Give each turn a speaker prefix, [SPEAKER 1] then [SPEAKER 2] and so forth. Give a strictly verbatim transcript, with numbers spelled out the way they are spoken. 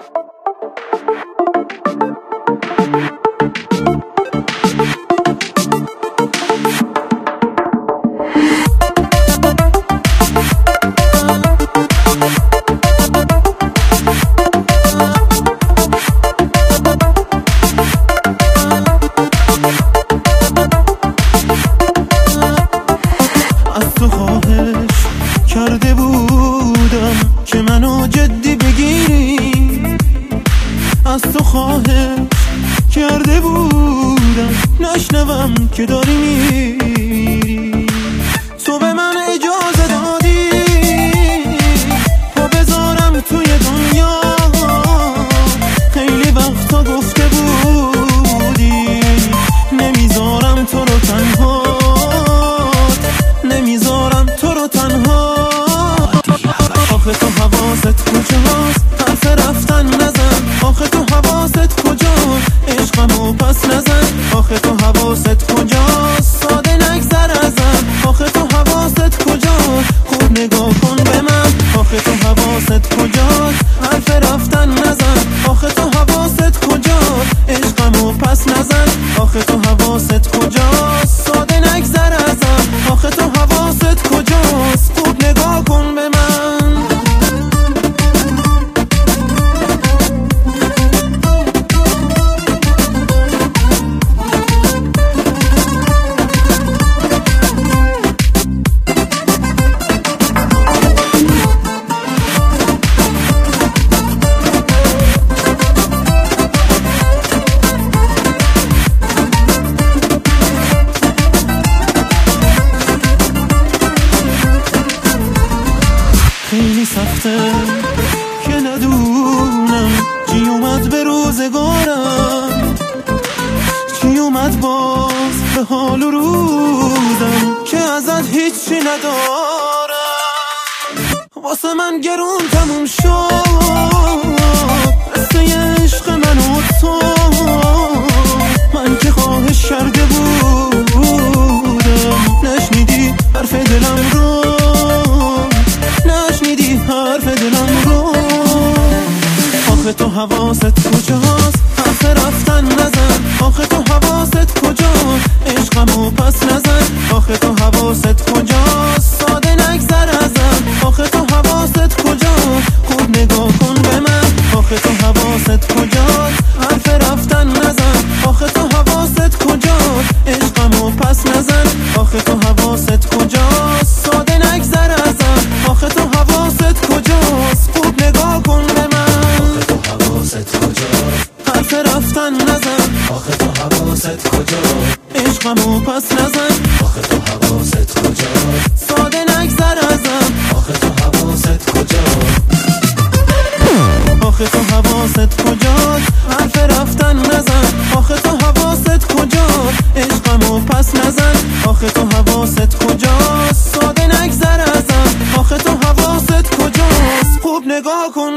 [SPEAKER 1] کرده بودم که منو جدی بگیری، از تو خواهش کرده بودم نشنوم که داری میری. تو به من اجازه دادی پا بذارم توی دنیا، خیلی وقتا گفته بودی نمیذارم تو رو تنها، نمیذارم تو رو تنها. آخه تو حواست کجاست؟ حرف رفتن نزن. آخه تو حواست کجاست؟ عشقمو پس نزن. آخه تو حواست کجاست؟ ساده نگذر ازم. آخه تو حواست کجاست؟ خوب نگاه کن به من. آخه تو حواست کجاست؟ حرف رفتن نزن. آخه تو حواست کجاست؟ عشقمو پس نزن. آخه تو حواست کجاست؟ ساده نگذر ازم. آخه تو حواست کجاست؟ خوب نگاه کن به من. خیلی سخته که ندونم چی اومد به روزگارم، چی اومد باز به حال و روزم که ازت هیچی ندارم. واسه من گرون تموم شد قصه عشق من و تو، من که خواهش کرده بودم نشنیدی حرف دلم رو، نشنیدی حرف دلم رو. آخه تو حواست کجاست؟ حرف رفتن نزن. آخه تو حواست کجاست؟ عشقمو پس نزن. آخه تو حواست کجاست؟ ساده نگذر ازم. آخه تو حواست کجاست؟ خوب نگاه کن به من. آخه تو حواست کجاست؟ حرف رفتن نزن. آخه تو حواست کجاست؟ عشقمو پس نزن. آخه تو حواست کجاست؟ ساده نگذر ازم. آخه تو حواست کجاست؟ خوب نگاه کن به من.
[SPEAKER 2] آخه تو حواست کجاست؟
[SPEAKER 1] حرف رفتن نزن.
[SPEAKER 2] آخه تو حواست کجاست؟
[SPEAKER 1] عشقمو پس نزن.
[SPEAKER 2] آخه تو حواست کجاست؟
[SPEAKER 1] ساده نگذر ازم.
[SPEAKER 2] آخه تو حواست کجاست؟
[SPEAKER 1] آخه تو حواست کجاست؟ حرف رفتن نزن. آخه تو حواست کجاست؟ عشقمو پس نزن. آخه تو حواست کجاست؟ ساده نگذر ازم. آخه تو حواست کجاست؟ خوب نگاه کن